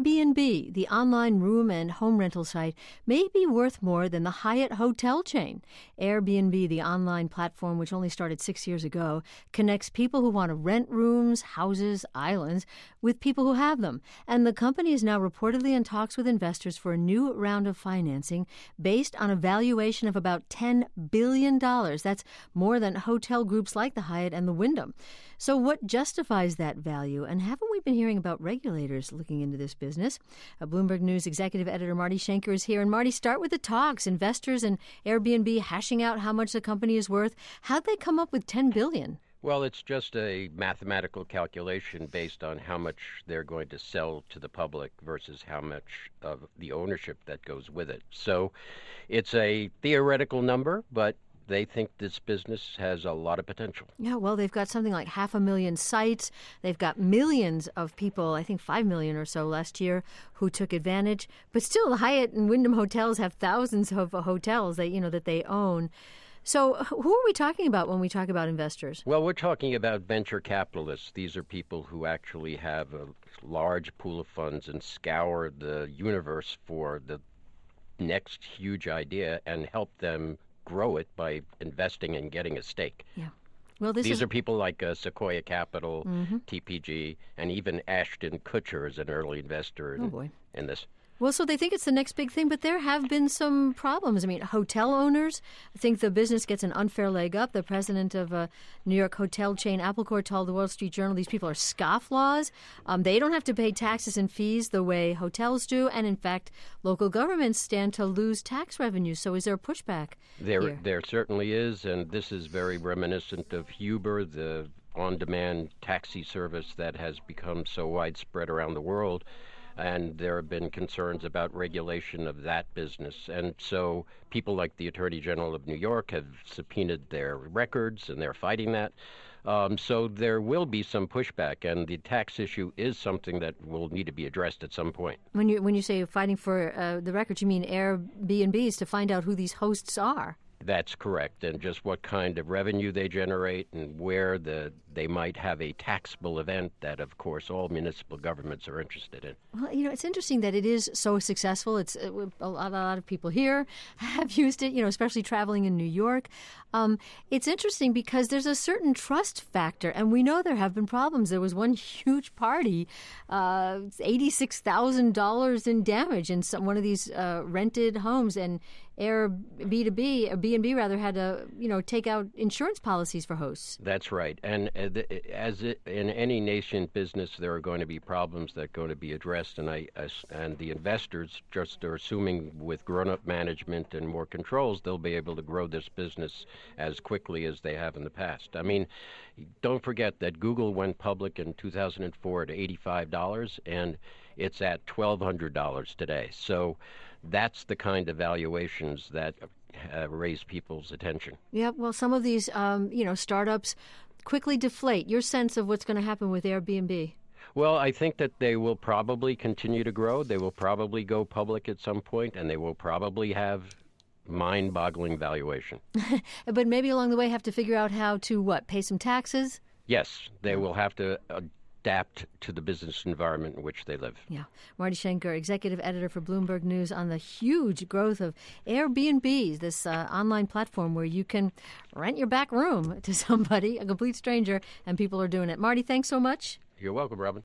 Airbnb, the online room and home rental site, may be worth more than the Hyatt hotel chain. Airbnb, the online platform which only started 6 years ago, connects people who want to rent rooms, houses, islands with people who have them. And the company is now reportedly in talks with investors for a new round of financing based on a valuation of about $10 billion. That's more than hotel groups like the Hyatt and the Wyndham. So what justifies that value? And haven't we been hearing about regulators looking into this business? Bloomberg News executive editor Marty Schenker is here. And Marty, start with the talks. Investors and Airbnb hashing out how much the company is worth. How'd they come up with $10 billion? Well, it's just a mathematical calculation based on how much they're going to sell to the public versus how much of the ownership that goes with it. So it's a theoretical number, but they think this business has a lot of potential. Yeah, well, they've got something like 500,000 sites. They've got millions of people, I think 5 million or so last year, who took advantage. But still, the Hyatt and Wyndham hotels have thousands of hotels that they own. So who are we talking about when we talk about investors? Well, we're talking about venture capitalists. These are people who actually have a large pool of funds and scour the universe for the next huge idea and help them grow it by investing and getting a stake. Yeah. Well, these are people like Sequoia Capital, TPG, and even Ashton Kutcher is an early investor in this. Well, so they think it's the next big thing, but there have been some problems. I mean, hotel owners think the business gets an unfair leg up. The president of a New York hotel chain, Applecore, told the Wall Street Journal these people are scofflaws. They don't have to pay taxes and fees the way hotels do. And in fact, local governments stand to lose tax revenue. So is there a pushback here? There certainly is. And this is very reminiscent of Uber, the on-demand taxi service that has become so widespread around the world. And there have been concerns about regulation of that business. And so people like the Attorney General of New York have subpoenaed their records, and they're fighting that. So there will be some pushback, and the tax issue is something that will need to be addressed at some point. When you say fighting for the records, you mean Airbnbs to find out who these hosts are? That's correct, and just what kind of revenue they generate and where they might have a taxable event that, of course, all municipal governments are interested in. Well, it's interesting that it is so successful. It's a lot of people here have used it, especially traveling in New York. It's interesting because there's a certain trust factor, and we know there have been problems. There was one huge party, $86,000 in damage in one of these rented homes, and B&B rather had to, take out insurance policies for hosts. That's right. And in any nascent business, there are going to be problems that are going to be addressed. And the investors just are assuming with grown-up management and more controls, they'll be able to grow this business as quickly as they have in the past. I mean, don't forget that Google went public in 2004 at $85, and it's at $1,200 today. So that's the kind of valuations that raise people's attention. Yeah, well, some of these, startups quickly deflate. Your sense of what's going to happen with Airbnb? Well, I think that they will probably continue to grow. They will probably go public at some point, and they will probably have mind-boggling valuation. But maybe along the way have to figure out how to, pay some taxes? Yes, they will have to adapt to the business environment in which they live. Yeah. Marty Schenker, executive editor for Bloomberg News, on the huge growth of Airbnb, this online platform where you can rent your back room to somebody, a complete stranger, and people are doing it. Marty, thanks so much. You're welcome, Robin.